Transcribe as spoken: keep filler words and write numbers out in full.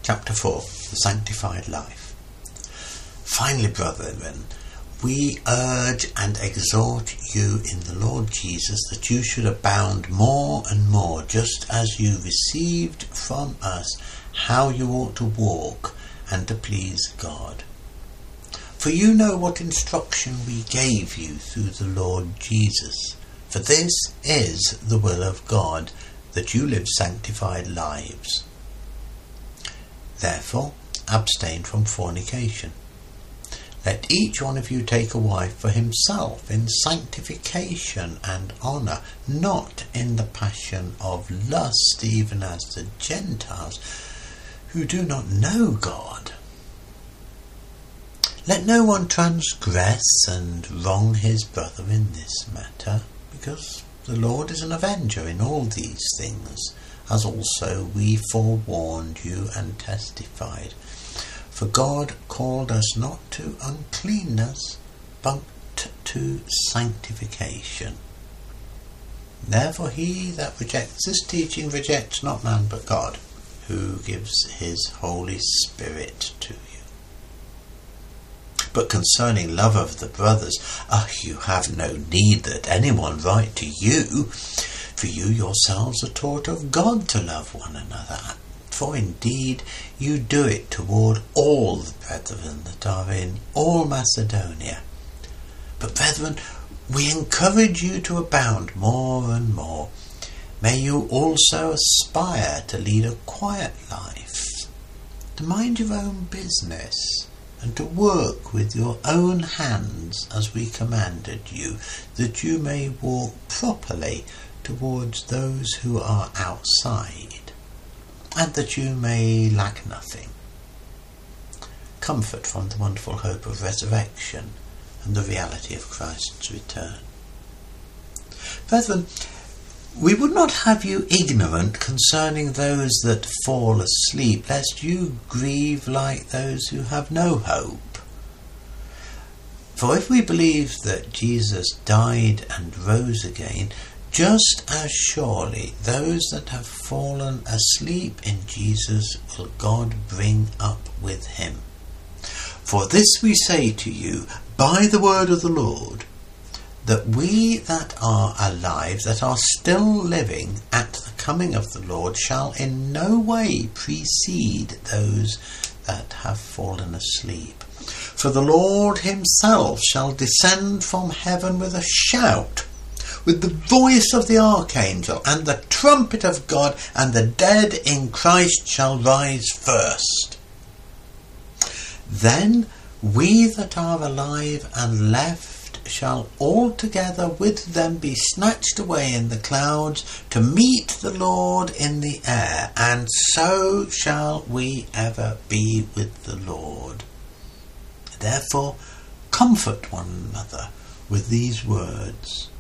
Chapter four. The Sanctified Life. Finally, brethren, we urge and exhort you in the Lord Jesus that you should abound more and more, just as you received from us how you ought to walk and to please God. For you know what instruction we gave you through the Lord Jesus. For this is the will of God, that you live sanctified lives. Therefore, abstain from fornication. Let each one of you take a wife for himself in sanctification and honour, not in the passion of lust, even as the Gentiles, who do not know God. Let no one transgress and wrong his brother in this matter, because the Lord is an avenger in all these things, as also we forewarned you and testified. For God called us not to uncleanness, but to sanctification. Therefore he that rejects this teaching rejects not man but God, who gives his Holy Spirit to you. But concerning love of the brothers, ah, you have no need that anyone write to you, for you yourselves are taught of God to love one another. For indeed you do it toward all the brethren that are in all Macedonia. But brethren, we encourage you to abound more and more. May you also aspire to lead a quiet life, to mind your own business, and to work with your own hands as we commanded you, that you may walk properly towards those who are outside, and that you may lack nothing. Comfort from the wonderful hope of resurrection and the reality of Christ's return. Brethren, we would not have you ignorant concerning those that fall asleep, lest you grieve like those who have no hope. For if we believe that Jesus died and rose again, just as surely those that have fallen asleep in Jesus will God bring up with him. For this we say to you by the word of the Lord, that we that are alive, that are still living at the coming of the Lord, shall in no way precede those that have fallen asleep. For the Lord himself shall descend from heaven with a shout, with the voice of the archangel, and the trumpet of God, and the dead in Christ shall rise first. Then we that are alive and left shall altogether with them be snatched away in the clouds to meet the Lord in the air, and so shall we ever be with the Lord. Therefore comfort one another with these words.